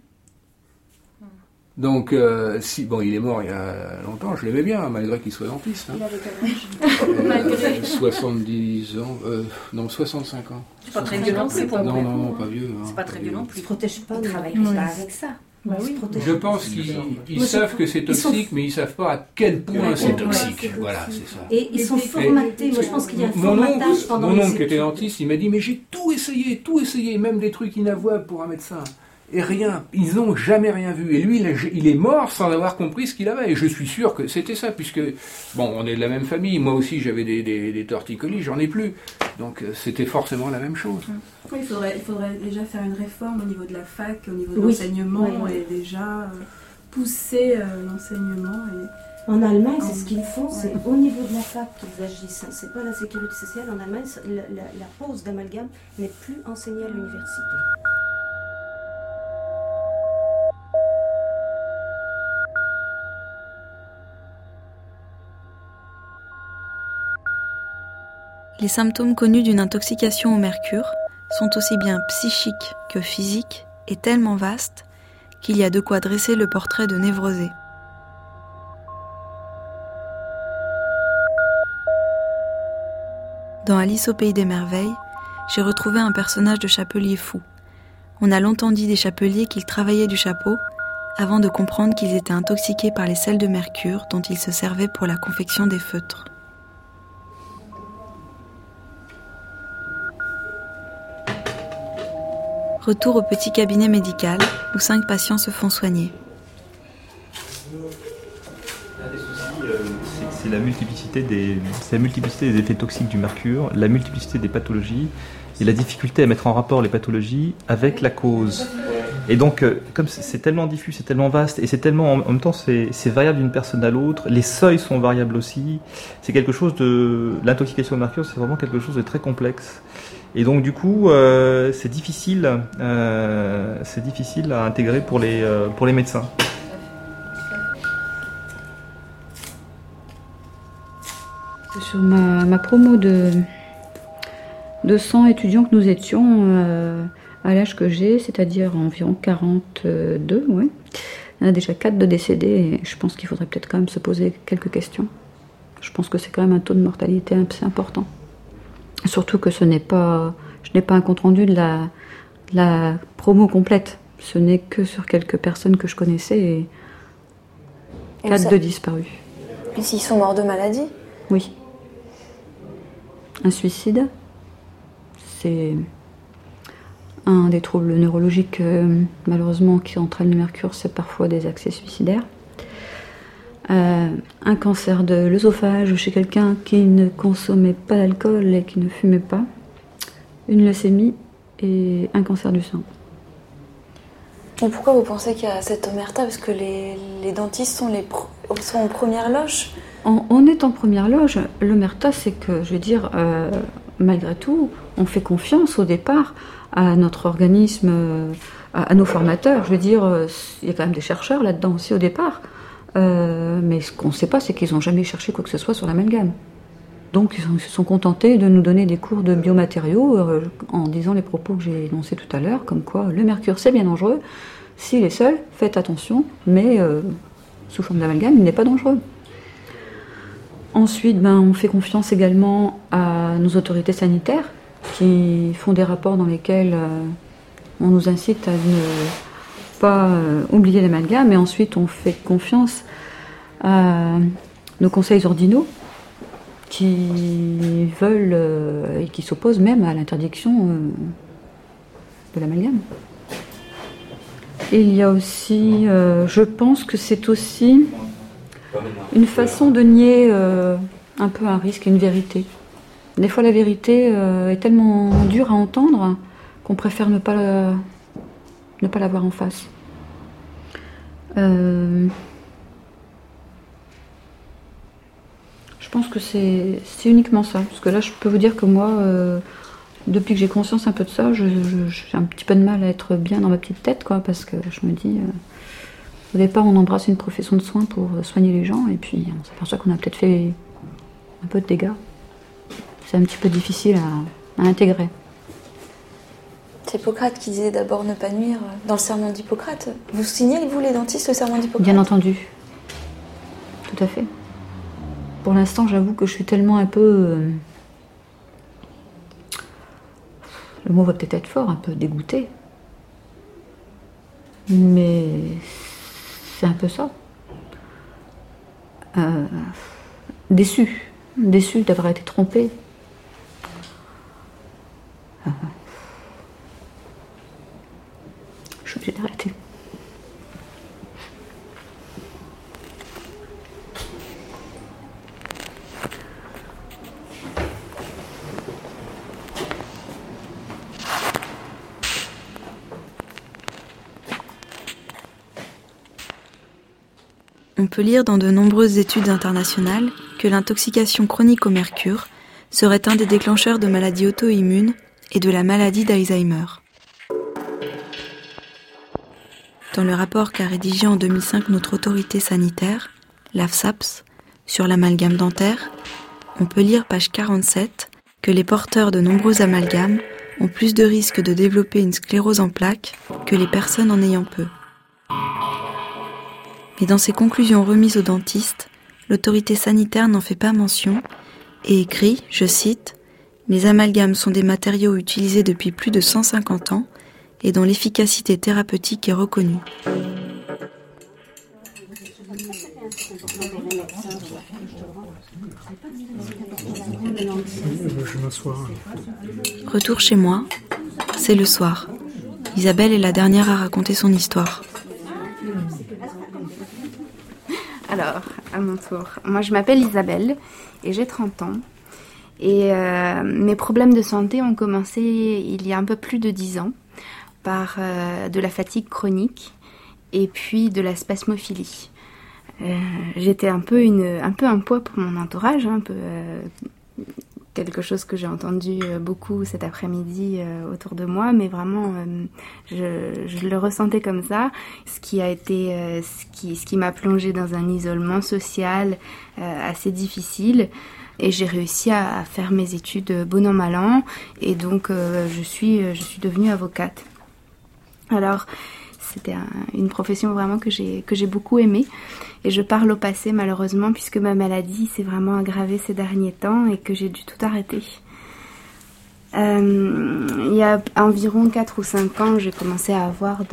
S4: Donc, il est mort il y a longtemps, je l'aimais bien, malgré qu'il soit dentiste. Hein.
S14: Il avait quel âge
S4: 70 ans, non, 65 ans.
S14: C'est pas très vieux non plus pour moi.
S4: Non, pas vieux.
S14: C'est pas très vieux non plus.
S13: Ils ne protègent pas,
S14: ils travaillent pas avec ça.
S13: Bah oui.
S4: Je pense qu'ils savent que c'est toxique, mais ils ne savent pas à quel point c'est toxique. Voilà, c'est ça.
S13: Et ils sont formatés. Moi, je pense qu'il y a un formatage pendant les études.
S4: Mon oncle qui était dentiste, il m'a dit, mais j'ai tout essayé, même des trucs inavouables pour un médecin. Et rien, ils n'ont jamais rien vu. Et lui, il est mort sans avoir compris ce qu'il avait. Et je suis sûr que c'était ça, puisque, bon, on est de la même famille. Moi aussi, j'avais des torticolis, j'en ai plus. Donc, c'était forcément la même chose.
S2: Oui, il faudrait déjà faire une réforme au niveau de la fac, au niveau de l'enseignement, et déjà pousser l'enseignement.
S13: En Allemagne, c'est ce qu'ils font, c'est au niveau de la fac qu'ils agissent. C'est pas la sécurité sociale. En Allemagne, la pose d'amalgame n'est plus enseignée à l'université.
S2: Les symptômes connus d'une intoxication au mercure sont aussi bien psychiques que physiques et tellement vastes qu'il y a de quoi dresser le portrait de névrosé. Dans Alice au pays des merveilles, j'ai retrouvé un personnage de chapelier fou. On a longtemps dit des chapeliers qu'ils travaillaient du chapeau avant de comprendre qu'ils étaient intoxiqués par les sels de mercure dont ils se servaient pour la confection des feutres. Retour au petit cabinet médical où 5 patients se font soigner.
S9: Un des soucis, c'est la multiplicité des effets toxiques du mercure, la multiplicité des pathologies et la difficulté à mettre en rapport les pathologies avec la cause. Et donc, comme c'est tellement diffus, c'est tellement vaste, et c'est tellement, en même temps, c'est variable d'une personne à l'autre, les seuils sont variables aussi, c'est quelque chose de... L'intoxication au mercure, c'est vraiment quelque chose de très complexe. Et donc, du coup, c'est difficile à intégrer pour les médecins.
S12: Sur ma promo de 100 étudiants que nous étions, à l'âge que j'ai, c'est-à-dire environ 42, ouais. Il y en a déjà 4 de décédés et je pense qu'il faudrait peut-être quand même se poser quelques questions. Je pense que c'est quand même un taux de mortalité assez important. Surtout que je n'ai pas un compte-rendu de la promo complète. Ce n'est que sur quelques personnes que je connaissais et 4 de disparus.
S7: Et s'ils sont morts de maladie?
S12: Oui. Un suicide, c'est un des troubles neurologiques, malheureusement, qui entraînent le mercure, c'est parfois des accès suicidaires. Un cancer de l'œsophage chez quelqu'un qui ne consommait pas d'alcool et qui ne fumait pas. Une leucémie et un cancer du sein.
S7: Et pourquoi vous pensez qu'il y a cette omerta? Parce que les dentistes sont en première loge.
S12: On est en première loge. L'omerta, c'est que, je veux dire, malgré tout, on fait confiance au départ à notre organisme, à nos formateurs. Je veux dire, il y a quand même des chercheurs là-dedans aussi au départ. Mais ce qu'on ne sait pas, c'est qu'ils n'ont jamais cherché quoi que ce soit sur l'amalgame. Donc ils se sont contentés de nous donner des cours de biomatériaux en disant les propos que j'ai énoncés tout à l'heure, comme quoi le mercure c'est bien dangereux. S'il est seul, faites attention, mais sous forme d'amalgame, il n'est pas dangereux. Ensuite, on fait confiance également à nos autorités sanitaires qui font des rapports dans lesquels on nous incite à ne pas oublier l'amalgame, et ensuite on fait confiance à nos conseils ordinaux qui veulent et qui s'opposent même à l'interdiction de l'amalgame. Et il y a aussi, je pense que c'est aussi une façon de nier un peu un risque, une vérité. Des fois la vérité est tellement dure à entendre qu'on préfère ne pas la voir en face. Je pense que c'est uniquement ça. Parce que là, je peux vous dire que moi, depuis que j'ai conscience un peu de ça, j'ai un petit peu de mal à être bien dans ma petite tête, quoi, parce que je me dis, au départ, on embrasse une profession de soins pour soigner les gens, et puis on s'aperçoit qu'on a peut-être fait un peu de dégâts. C'est un petit peu difficile à intégrer.
S7: C'est Hippocrate qui disait d'abord ne pas nuire. Dans le serment d'Hippocrate, vous signez, vous, les dentistes, le serment d'Hippocrate?
S12: Bien entendu. Tout à fait. Pour l'instant, j'avoue que je suis tellement un peu... le mot va peut-être être fort, un peu dégoûtée. Mais c'est un peu ça. Déçue d'avoir été trompée. Je suis obligée d'arrêter.
S2: On peut lire dans de nombreuses études internationales que l'intoxication chronique au mercure serait un des déclencheurs de maladies auto-immunes et de la maladie d'Alzheimer. Dans le rapport qu'a rédigé en 2005 notre autorité sanitaire, l'AFSAPS, sur l'amalgame dentaire, on peut lire page 47 que les porteurs de nombreux amalgames ont plus de risques de développer une sclérose en plaques que les personnes en ayant peu. Mais dans ses conclusions remises aux dentistes, l'autorité sanitaire n'en fait pas mention et écrit, je cite, « Les amalgames sont des matériaux utilisés depuis plus de 150 ans et dont l'efficacité thérapeutique est reconnue. » Retour chez moi, c'est le soir. Isabelle est la dernière à raconter son histoire.
S15: Alors, à mon tour, moi je m'appelle Isabelle et j'ai 30 ans. Et mes problèmes de santé ont commencé il y a un peu plus de 10 ans, par de la fatigue chronique et puis de la spasmophilie. J'étais un peu un poids pour mon entourage, quelque chose que j'ai entendu beaucoup cet après-midi autour de moi, mais vraiment je le ressentais comme ça, ce qui m'a plongée dans un isolement social assez difficile. Et j'ai réussi à faire mes études bon an mal an, et donc je suis devenue avocate. Alors c'était une profession vraiment que j'ai beaucoup aimée, et je parle au passé malheureusement puisque ma maladie s'est vraiment aggravée ces derniers temps et que j'ai dû tout arrêter. Il y a environ 4 ou 5 ans, j'ai commencé à avoir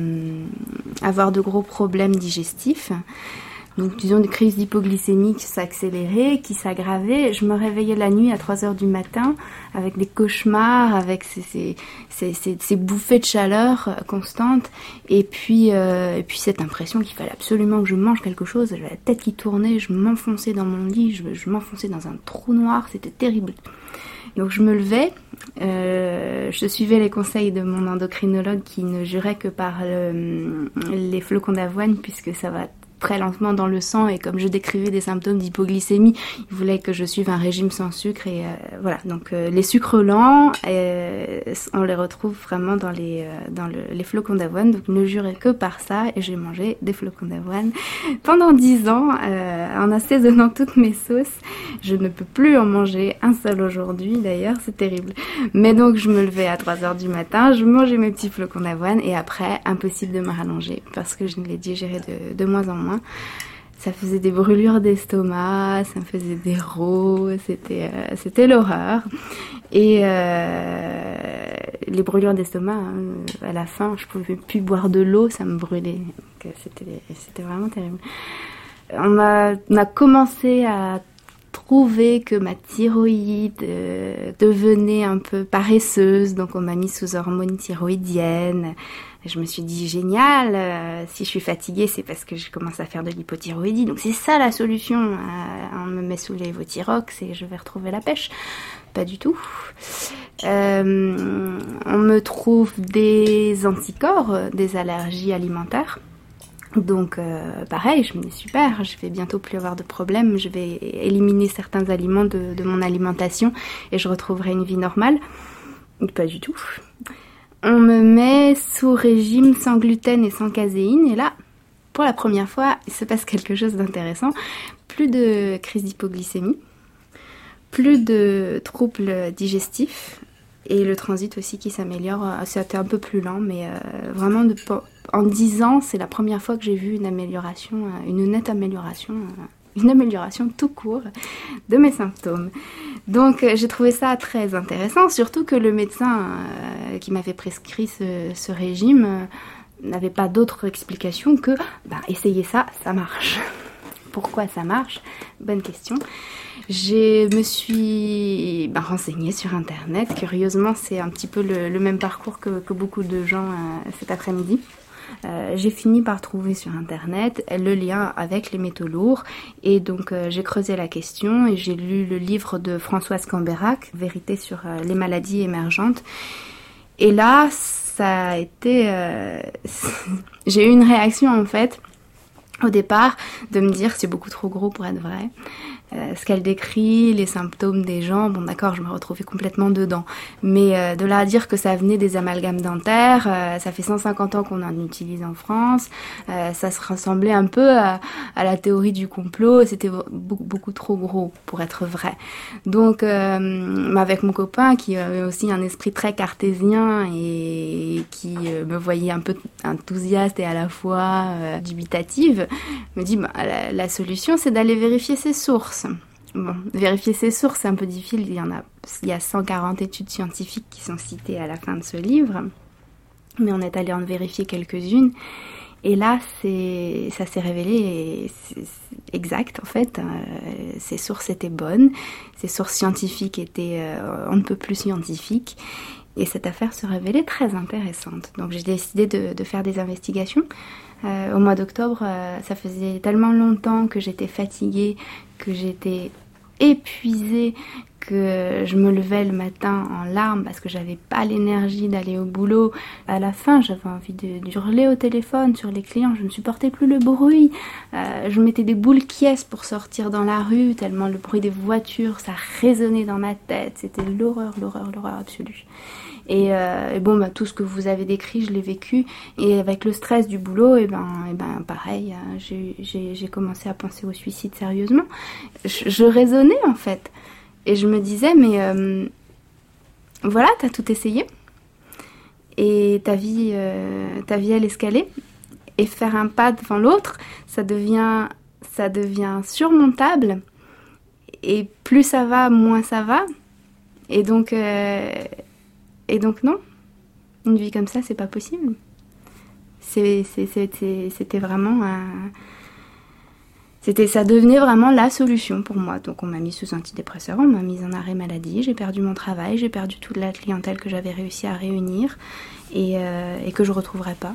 S15: de gros problèmes digestifs. Donc disons des crises d'hypoglycémie qui s'accéléraient, qui s'aggravaient. Je me réveillais la nuit à 3h du matin avec des cauchemars, avec ces bouffées de chaleur constantes. Et puis cette impression qu'il fallait absolument que je mange quelque chose. J'avais la tête qui tournait, je m'enfonçais dans mon lit, je m'enfonçais dans un trou noir, c'était terrible. Donc je me levais, je suivais les conseils de mon endocrinologue qui ne jurait que par les flocons d'avoine puisque ça va très lentement dans le sang, et comme je décrivais des symptômes d'hypoglycémie, il voulait que je suive un régime sans sucre, et voilà. Donc les sucres lents, on les retrouve vraiment dans les flocons d'avoine, donc ne jurait que par ça, et j'ai mangé des flocons d'avoine pendant 10 ans, en assaisonnant toutes mes sauces. Je ne peux plus en manger un seul aujourd'hui, d'ailleurs, c'est terrible. Mais donc je me levais à 3h du matin, je mangeais mes petits flocons d'avoine, et après, impossible de me rallonger, parce que je ne les digérais de moins en moins. Ça faisait des brûlures d'estomac, ça me faisait des rots, c'était l'horreur. Et les brûlures d'estomac, à la fin, je pouvais plus boire de l'eau, ça me brûlait. Donc, c'était vraiment terrible. On a commencé à trouver que ma thyroïde devenait un peu paresseuse, donc on m'a mis sous hormones thyroïdiennes. Je me suis dit, génial, si je suis fatiguée, c'est parce que je commence à faire de l'hypothyroïdie. Donc c'est ça la solution. On me met sous l'évothyrox et je vais retrouver la pêche. Pas du tout. On me trouve des anticorps, des allergies alimentaires. Donc pareil, je me dis super, je vais bientôt plus avoir de problème, je vais éliminer certains aliments de mon alimentation et je retrouverai une vie normale. Pas du tout. On me met sous régime sans gluten et sans caséine, et là, pour la première fois, il se passe quelque chose d'intéressant. Plus de crise d'hypoglycémie, plus de troubles digestifs, et le transit aussi qui s'améliore. C'était un peu plus lent, mais vraiment, en 10 ans, c'est la première fois que j'ai vu une amélioration, une nette amélioration, une amélioration tout court de mes symptômes. Donc j'ai trouvé ça très intéressant, surtout que le médecin qui m'avait prescrit ce régime n'avait pas d'autre explication que essayez ça, ça marche. Pourquoi ça marche? Bonne question. Je me suis renseignée sur Internet. Curieusement, c'est un petit peu le même parcours que beaucoup de gens cet après-midi. J'ai fini par trouver sur Internet le lien avec les métaux lourds, et donc j'ai creusé la question et j'ai lu le livre de Françoise Cambérac, Vérité sur les maladies émergentes. Et là, ça a été... j'ai eu une réaction en fait, au départ, de me dire c'est beaucoup trop gros pour être vrai. Ce qu'elle décrit, les symptômes des gens, bon d'accord, je me retrouvais complètement dedans. Mais de là à dire que ça venait des amalgames dentaires, ça fait 150 ans qu'on en utilise en France, ça se ressemblait un peu à la théorie du complot, c'était beaucoup trop gros pour être vrai. Donc avec mon copain qui avait aussi un esprit très cartésien et qui me voyait un peu enthousiaste et à la fois dubitative, me dit la solution c'est d'aller vérifier ses sources. Bon, vérifier ses sources, c'est un peu difficile. Il y a 140 études scientifiques qui sont citées à la fin de ce livre, mais on est allé en vérifier quelques-unes. Et là, ça s'est révélé exact, en fait. Ces sources étaient bonnes, ces sources scientifiques étaient on ne peut plus scientifiques. Et cette affaire se révélait très intéressante. Donc j'ai décidé de faire des investigations. Au mois d'octobre, ça faisait tellement longtemps que j'étais fatiguée, que j'étais épuisée, que je me levais le matin en larmes parce que j'avais pas l'énergie d'aller au boulot. À la fin, j'avais envie d'hurler au téléphone sur les clients, je ne supportais plus le bruit. Je mettais des boules quies pour sortir dans la rue, tellement le bruit des voitures, ça résonnait dans ma tête. C'était l'horreur absolue. Et bon, bah, tout ce que vous avez décrit, je l'ai vécu. Et avec le stress du boulot, et ben pareil, j'ai commencé à penser au suicide sérieusement. Je raisonnais en fait. Et je me disais, mais voilà, t'as tout essayé. Et ta vie elle escalait. Et faire un pas devant l'autre, ça devient surmontable. Et plus ça va, moins ça va. Et donc non, une vie comme ça, c'est pas possible. C'était vraiment ça devenait vraiment la solution pour moi. Donc on m'a mis sous antidépresseur, on m'a mis en arrêt maladie, j'ai perdu mon travail, j'ai perdu toute la clientèle que j'avais réussi à réunir et que je retrouverai pas.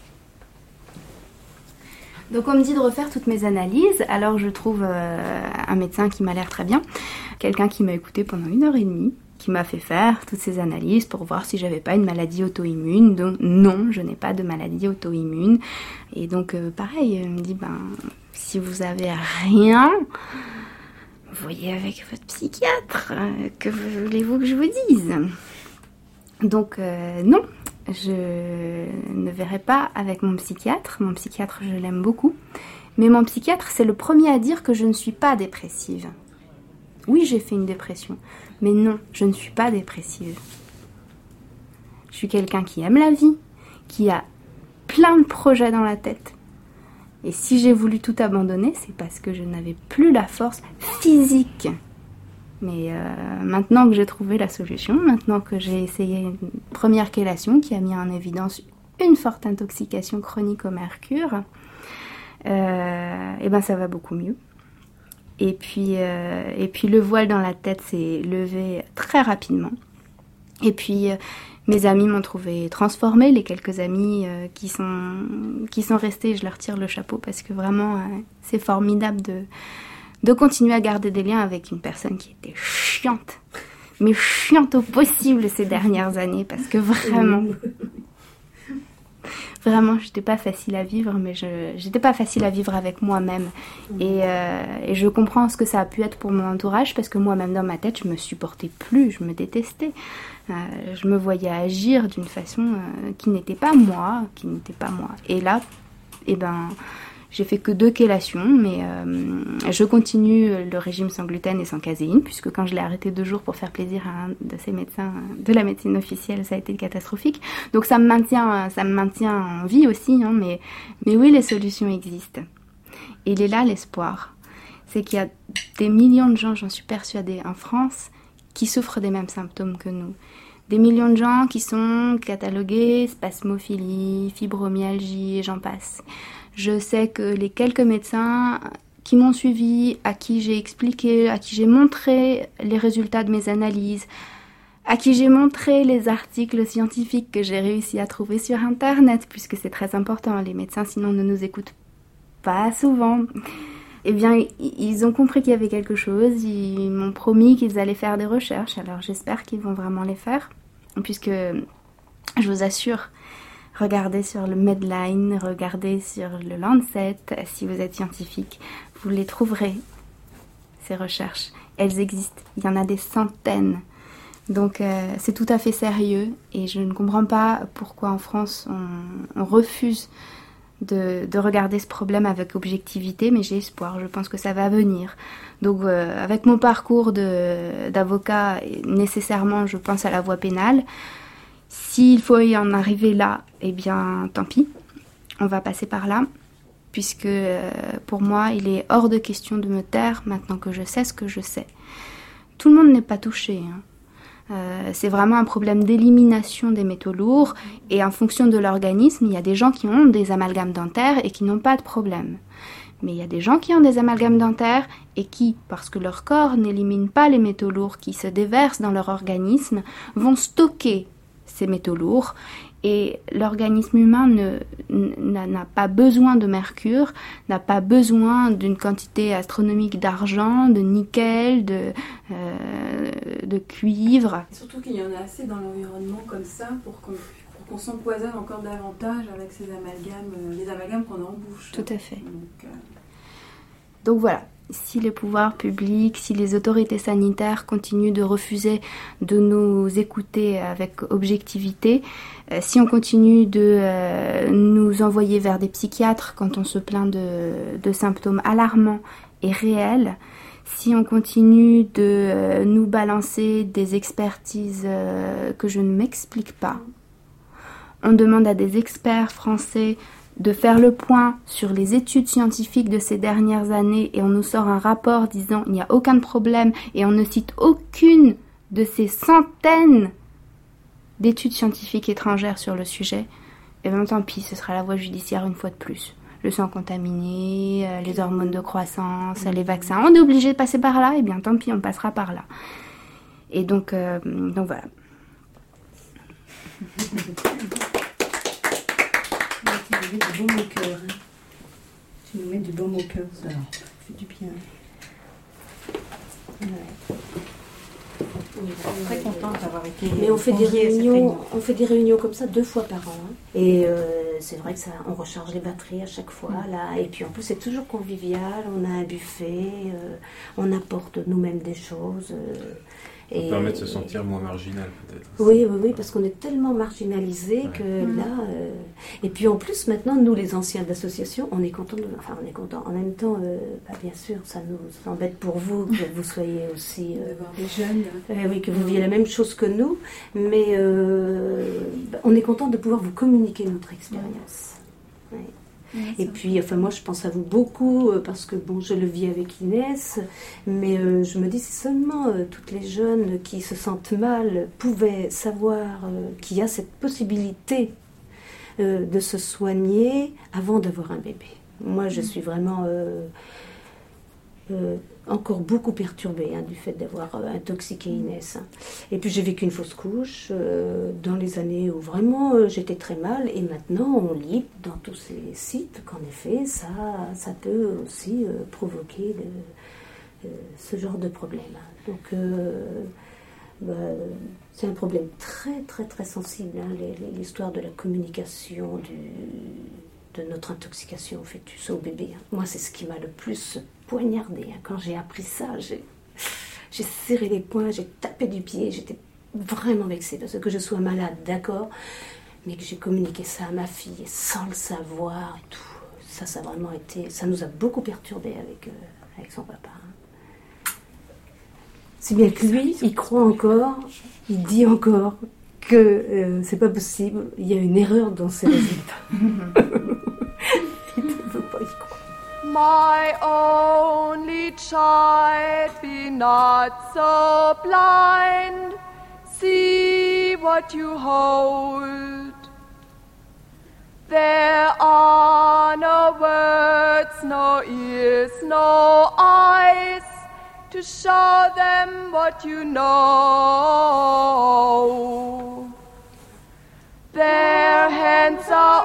S15: Donc on me dit de refaire toutes mes analyses, alors je trouve un médecin qui m'a l'air très bien, quelqu'un qui m'a écouté pendant 1h30, qui m'a fait faire toutes ces analyses pour voir si j'avais pas une maladie auto-immune. Donc non, je n'ai pas de maladie auto-immune. Et donc pareil, il me dit, si vous avez rien, voyez avec votre psychiatre, que voulez-vous que je vous dise? Donc non, je ne verrai pas avec mon psychiatre. Mon psychiatre, je l'aime beaucoup. Mais mon psychiatre, c'est le premier à dire que je ne suis pas dépressive. Oui, j'ai fait une dépression, mais non, je ne suis pas dépressive. Je suis quelqu'un qui aime la vie, qui a plein de projets dans la tête. Et si j'ai voulu tout abandonner, c'est parce que je n'avais plus la force physique. Mais maintenant que j'ai trouvé la solution, maintenant que j'ai essayé une première chélation qui a mis en évidence une forte intoxication chronique au mercure, et ben ça va beaucoup mieux. Et puis le voile dans la tête s'est levé très rapidement. Et puis mes amis m'ont trouvée transformée. Les quelques amis qui sont restés, je leur tire le chapeau parce que vraiment c'est formidable de continuer à garder des liens avec une personne qui était chiante. Mais chiante au possible ces dernières années parce que Vraiment, j'étais pas facile à vivre, mais j'étais pas facile à vivre avec moi-même. Et je comprends ce que ça a pu être pour mon entourage, parce que moi-même dans ma tête, je me supportais plus, je me détestais. Je me voyais agir d'une façon qui n'était pas moi. Et là, j'ai fait que 2 chélations, mais je continue le régime sans gluten et sans caséine, puisque quand je l'ai arrêté 2 jours pour faire plaisir à un de ces médecins de la médecine officielle, ça a été catastrophique. Donc ça me maintient en vie aussi, hein, mais oui, les solutions existent. Et il est là l'espoir. C'est qu'il y a des millions de gens, j'en suis persuadée, en France, qui souffrent des mêmes symptômes que nous. Des millions de gens qui sont catalogués spasmophilie, fibromyalgie et j'en passe. Je sais que les quelques médecins qui m'ont suivi, à qui j'ai expliqué, à qui j'ai montré les résultats de mes analyses, à qui j'ai montré les articles scientifiques que j'ai réussi à trouver sur Internet, puisque c'est très important, les médecins sinon ne nous écoutent pas souvent. Eh bien, ils ont compris qu'il y avait quelque chose, ils m'ont promis qu'ils allaient faire des recherches, alors j'espère qu'ils vont vraiment les faire, puisque je vous assure, regardez sur le Medline, regardez sur le Lancet, si vous êtes scientifique, vous les trouverez, ces recherches. Elles existent, il y en a des centaines. Donc c'est tout à fait sérieux et je ne comprends pas pourquoi en France on refuse de regarder ce problème avec objectivité, mais j'ai espoir, je pense que ça va venir. Donc avec mon parcours d'avocat, nécessairement je pense à la voie pénale. S'il faut y en arriver là, eh bien tant pis, on va passer par là, puisque pour moi il est hors de question de me taire maintenant que je sais ce que je sais. Tout le monde n'est pas touché, hein. C'est vraiment un problème d'élimination des métaux lourds et en fonction de l'organisme, il y a des gens qui ont des amalgames dentaires et qui n'ont pas de problème. Mais il y a des gens qui ont des amalgames dentaires et qui, parce que leur corps n'élimine pas les métaux lourds qui se déversent dans leur organisme, vont stocker ces métaux lourds Et l'organisme humain n'a pas besoin de mercure, n'a pas besoin d'une quantité astronomique d'argent, de nickel, de cuivre.
S2: Surtout qu'il y en a assez dans l'environnement comme ça pour qu'on s'empoisonne encore davantage avec ces amalgames, les amalgames qu'on a en bouche.
S15: Tout à fait. Donc voilà. Si les pouvoirs publics, si les autorités sanitaires continuent de refuser de nous écouter avec objectivité, si on continue de nous envoyer vers des psychiatres quand on se plaint de symptômes alarmants et réels, si on continue de nous balancer des expertises que je ne m'explique pas, on demande à des experts français de faire le point sur les études scientifiques de ces dernières années et on nous sort un rapport disant il n'y a aucun problème et on ne cite aucune de ces centaines d'études scientifiques étrangères sur le sujet, et bien tant pis, ce sera la voie judiciaire une fois de plus. Le sang contaminé, les hormones de croissance, les vaccins, on est obligé de passer par là, et bien tant pis, on passera par là. Et donc voilà.
S8: Tu nous mets du baume au cœur. Hein. Tu nous mets du baume au cœur, ça fait du bien. Ouais. Je suis très contente d'avoir été.
S13: Mais on fait des réunions comme ça 2 fois par an. Hein. Et c'est vrai que ça, on recharge les batteries à chaque fois. Là. Et puis en plus, c'est toujours convivial. On a un buffet, on apporte nous-mêmes des choses.
S16: Ça permet de se sentir moins marginal peut-être.
S13: Oui, parce qu'on est tellement marginalisés que là... Et puis en plus, maintenant, nous les anciens de l'association, on est contents. On est contents. En même temps, bien sûr, ça nous embête pour vous, que vous soyez aussi...
S2: d'avoir des jeunes.
S13: Oui, que vous viviez la même chose que nous. Mais on est content de pouvoir vous communiquer notre expérience. Ouais. Et puis, moi, je pense à vous beaucoup parce que, je le vis avec Inès, mais je me dis, si seulement toutes les jeunes qui se sentent mal pouvaient savoir qu'il y a cette possibilité de se soigner avant d'avoir un bébé. Moi, je suis vraiment encore beaucoup perturbée du fait d'avoir intoxiqué Inès. Et puis j'ai vécu une fausse couche dans les années où vraiment j'étais très mal, et maintenant on lit dans tous ces sites qu'en effet ça peut aussi provoquer ce genre de problème. Donc c'est un problème très très très sensible, l'histoire de la communication de notre intoxication au fœtus, au bébé. Moi, c'est ce qui m'a le plus poignardé. Quand j'ai appris ça, j'ai serré les poings, j'ai tapé du pied, j'étais vraiment vexée parce que je sois malade, d'accord, mais que j'ai communiqué ça à ma fille sans le savoir et tout. Ça a vraiment été... Ça nous a beaucoup perturbés avec son papa. Si bien que lui, il croit encore, il dit encore que c'est pas possible, il y a une erreur dans ses résultats. Il ne veut pas y croire.
S17: My only child, be not so blind. See what you hold. There are no words, no ears, no eyes to show them what you know. Their hands are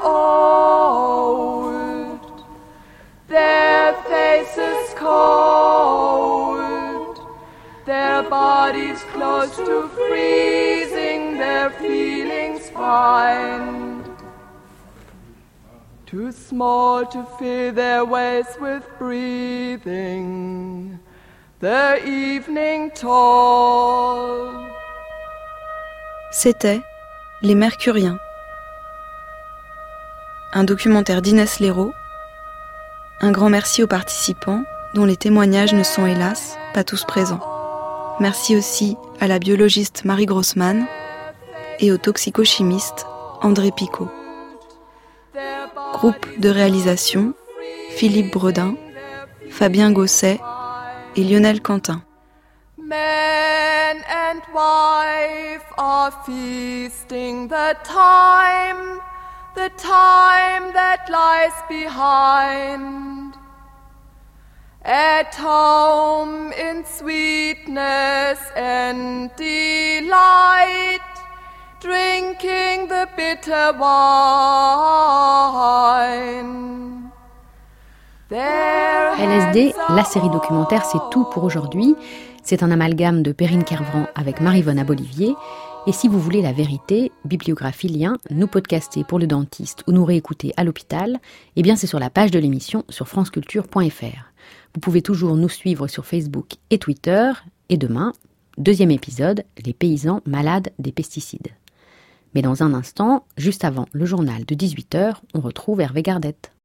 S17: old, their faces cold, their bodies close to freezing, their feelings find too small to fill their ways with breathing. The evening tall.
S2: C'était Les Mercuriens, un documentaire d'Inès Léraud. Un grand merci aux participants, dont les témoignages ne sont hélas pas tous présents. Merci aussi à la biologiste Marie Grossman et au toxicochimiste André Picot. Groupe de réalisation, Philippe Bredin, Fabien Gosset et Lionel Quentin.
S17: Man and wife are feasting the time that lies behind. At home in sweetness and delight, drinking the bitter wine.
S1: LSD, la série documentaire, c'est tout pour aujourd'hui. C'est un amalgame de Perrine Kervran avec Maryvonne Abolivier. Et si vous voulez la vérité, bibliographie, lien, nous podcaster pour le dentiste ou nous réécouter à l'hôpital, eh bien c'est sur la page de l'émission sur franceculture.fr. Vous pouvez toujours nous suivre sur Facebook et Twitter. Et demain, 2e épisode, les paysans malades des pesticides. Mais dans un instant, juste avant le journal de 18h, on retrouve Hervé Gardette.